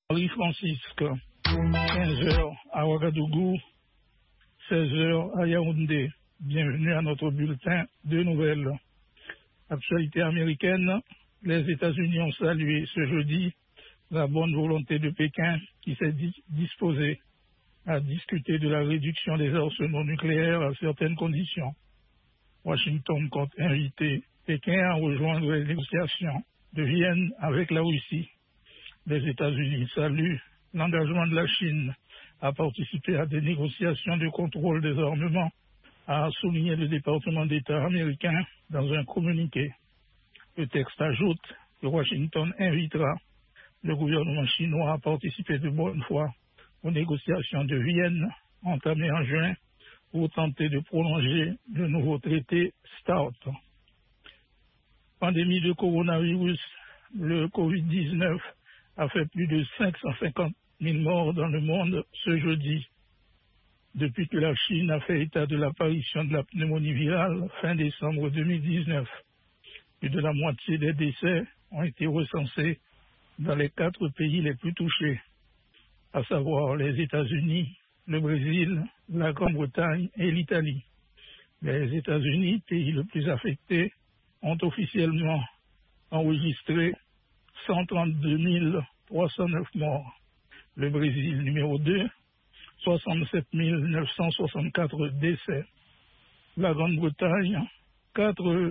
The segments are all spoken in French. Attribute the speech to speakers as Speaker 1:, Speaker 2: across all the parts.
Speaker 1: Marie-Francisque, 15h à Ouagadougou, 16h à Yaoundé. Bienvenue à notre bulletin de nouvelles. Actualité américaine, les États-Unis ont salué ce jeudi la bonne volonté de Pékin qui s'est disposé à discuter de la réduction des arsenaux nucléaires à certaines conditions. Washington compte inviter Pékin à rejoindre les négociations de Vienne avec la Russie. Les États-Unis saluent l'engagement de la Chine à participer à des négociations de contrôle des armements, a souligné le département d'État américain dans un communiqué. Le texte ajoute que Washington invitera le gouvernement chinois à participer de bonne foi aux négociations de Vienne entamées en juin pour tenter de prolonger le nouveau traité START. Pandémie de coronavirus, le Covid-19 a fait plus de 550 000 morts dans le monde ce jeudi. Depuis que la Chine a fait état de l'apparition de la pneumonie virale fin décembre 2019, plus de la moitié des décès ont été recensés dans les 4 pays les plus touchés, à savoir les États-Unis, le Brésil, la Grande-Bretagne et l'Italie. Les États-Unis, pays le plus affecté, ont officiellement enregistré 132 309 morts. Le Brésil, numéro 2, 67 964 décès. La Grande-Bretagne, 44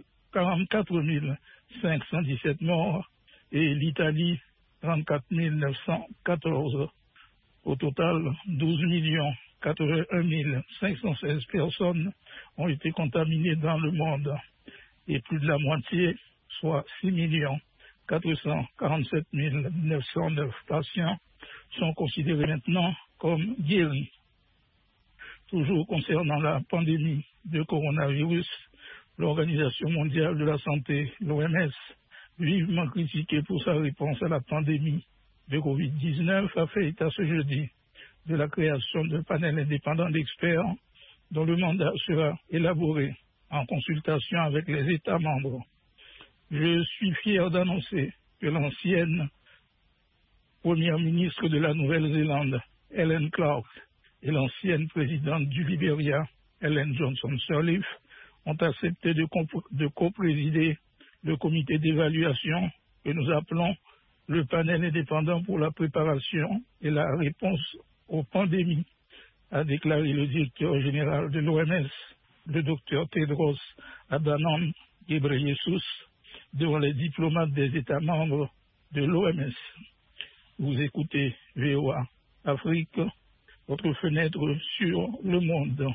Speaker 1: 517 morts. Et l'Italie, 34 914. Au total, 12 81 516 personnes ont été contaminées dans le monde. Et plus de la moitié, soit 6 447 909 patients, sont considérés maintenant comme guéris. Toujours concernant la pandémie de coronavirus, l'Organisation mondiale de la santé, l'OMS, vivement critiquée pour sa réponse à la pandémie de Covid-19, a fait état ce jeudi de la création d'un panel indépendant d'experts dont le mandat sera élaboré en consultation avec les États membres. Je suis fier d'annoncer que l'ancienne première ministre de la Nouvelle-Zélande, Helen Clark, et l'ancienne présidente du Libéria, Ellen Johnson Sirleaf, ont accepté de coprésider le comité d'évaluation que nous appelons le panel indépendant pour la préparation et la réponse aux pandémies, a déclaré le directeur général de l'OMS, le docteur Tedros Adhanom Ghebreyesus, devant les diplomates des États membres de l'OMS. Vous écoutez VOA Afrique, votre fenêtre sur le monde.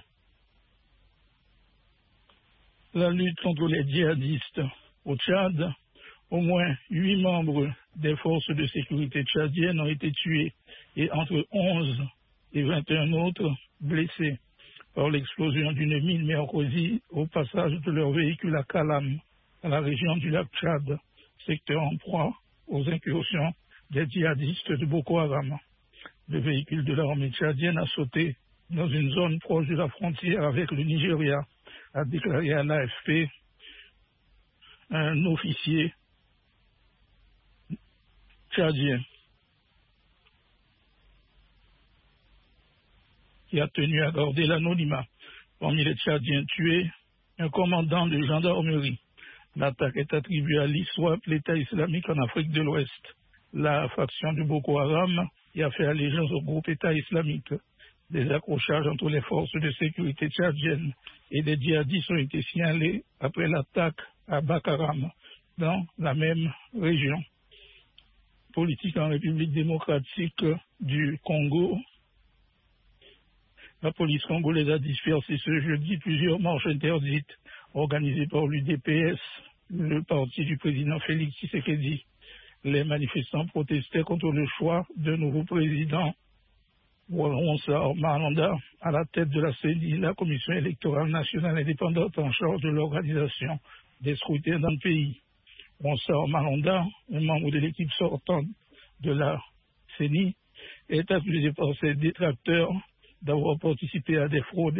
Speaker 1: La lutte contre les djihadistes au Tchad, au moins 8 membres des forces de sécurité tchadiennes ont été tués et entre 11 et 21 autres blessés par l'explosion d'une mine mercredi au passage de leur véhicule à Kalam, dans la région du lac Tchad, secteur en proie aux incursions des djihadistes de Boko Haram. Le véhicule de l'armée tchadienne a sauté dans une zone proche de la frontière avec le Nigeria, a déclaré à l'AFP un officier tchadien qui a tenu à garder l'anonymat. Parmi les Tchadiens tués, un commandant de gendarmerie. L'attaque est attribuée à l'ISWAP, l'État islamique en Afrique de l'Ouest, la faction de Boko Haram qui a fait allégeance au groupe État islamique. Des accrochages entre les forces de sécurité tchadiennes et des djihadistes ont été signalés après l'attaque à Bakaram, dans la même région. Politique en République démocratique du Congo. La police congolaise a dispersé ce jeudi plusieurs marches interdites organisées par l'UDPS, le parti du président Félix Tshisekedi. Les manifestants protestaient contre le choix d'un nouveau président, Ronsard Maranda, à la tête de la CENI, la Commission électorale nationale indépendante en charge de l'organisation des scrutins dans le pays. Ronsard Maranda, un membre de l'équipe sortante de la CENI, est accusé par ses détracteurs d'avoir participé à des fraudes